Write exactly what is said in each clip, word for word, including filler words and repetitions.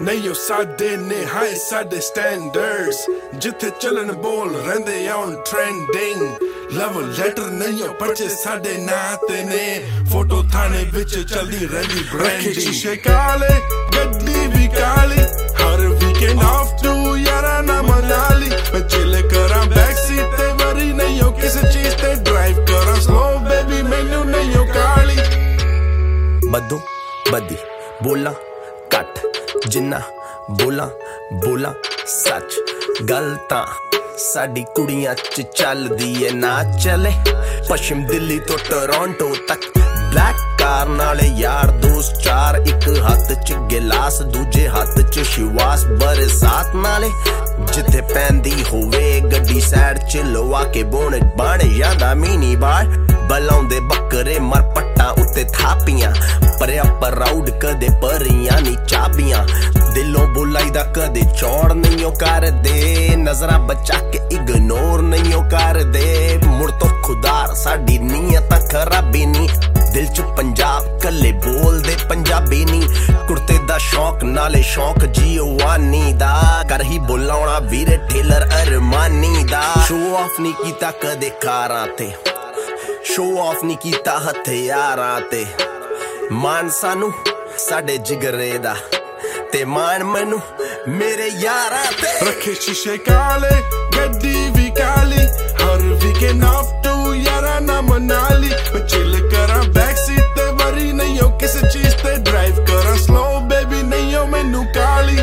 नहीं साडे ने हाय साडे स्टैंडर्ड्स जिथे चलन बोल रहंदे ऑन ट्रेंडिंग लव लेटर नहीं पर्चे साडे नाते ने फोटो थाने विच चलदी रहंदी ब्रांडिंग शीशे काले गड्डी भी काली हर वीकेंड ऑफ टू यारा ना मनाली मैं चिल करा बैक सीट ते वरी नहीं हो किसी चीज ते ड्राइव करा स्लो बेबी मैनू नहीं हो काली बदो बदी बोला कट जिन्ना बोला बोला सच गल तां साडी कुड़ियां च चलदी ऐ ना चले पश्चिम दिल्ली तो टोरंटो तक ब्लैक कार नाले यार दोस्त चार एक हाथ च गिलास दूजे हाथ च शिवास बरसात नाले जिथे पैंदी होवे गड्डी सैड च लवा के बोने बाणे जांदा मिनी बार बलाउंदे बकरे मर पट्टा उत्ते थापियां परे प्राउड कदे परियां नी चाबियां दिलों बुलाईदा कदे चौड़ नहीं कर दे नजरा बचा के इग्नोर नहीं कर दे मुड़ तो खुदार साडी नीयत खराबी नी दिल च पंजाब कले बोल दे पंजाबी नी कुर्ते दा शौक नाले शौक जियोवानी दा कर ही बुलाउणा वीरे टेलर अरमानी दा शो ऑफ नहीं कीता कदे कारां ते शो ऑफ नहीं कीता हथियारां ते मान सानू साडे जिगरे दा ते मान मैनू मेरे यारां ते रखे शीशे काले गड्डी भी काली हर वीकेंड ऑफ टू यारा ना मनाली मैं चिल करा बैक सीट ते वरी नहीं हो किसी चीज ते ड्राइव करा स्लो बेबी नहीं हो मैनू काली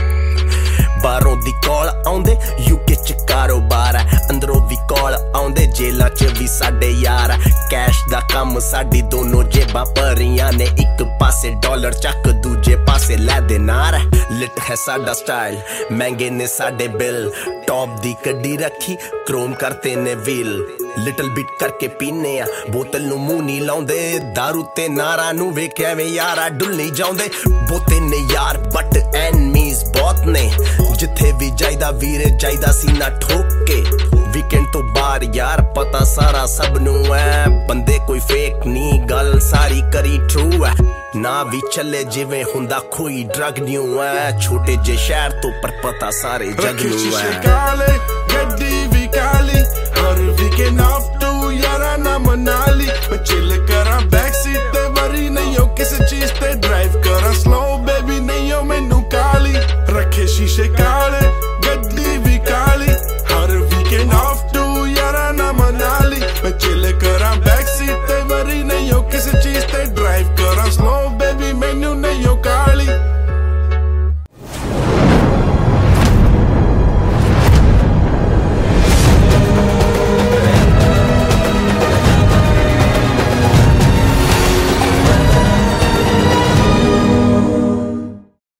बारों दी कॉल आउंदे यूके च कारोबार है अंदरों भी कॉल आउंदे जेलां च भी साडे यार कैश दा कम साडी दोनों जेबां भरियां ने एक पासे डॉलर चक दूजे पासे लै दे नार लिट है साडा स्टाइल महंगे ने साडे बिल टॉप दी कड्डी रखी क्रोम करते ने व्हील लिटल बिट करके पीने आ बोतल नू मुंह नहीं लाउंदे दारू ते नारा नू वेख्या वे यारा डुल्ली जाउंदे बोते ने यार बट एनमीज बहुत ने जिथे भी जाइदा वीरे जाइदा सीना ठोक के वीकेंड तो बाहर यार पता सारा सब नू है बंदे कोई फेक नी गल सारी करी ट्रू है ना भी चले जिवें हुंदा कोई ड्रग न्यू है छोटे जे शहर तो पर पता सारे जग नू है काले गड्डी भी काली हर वीकेंड ऑफ टू यारा ना मनाली मैं चिल करा बैक सीट ते वरी नहीं हो किसी चीज ते ड्राइव करा स्लो बेबी नहीं हो मैनू काली रखे शीशे काले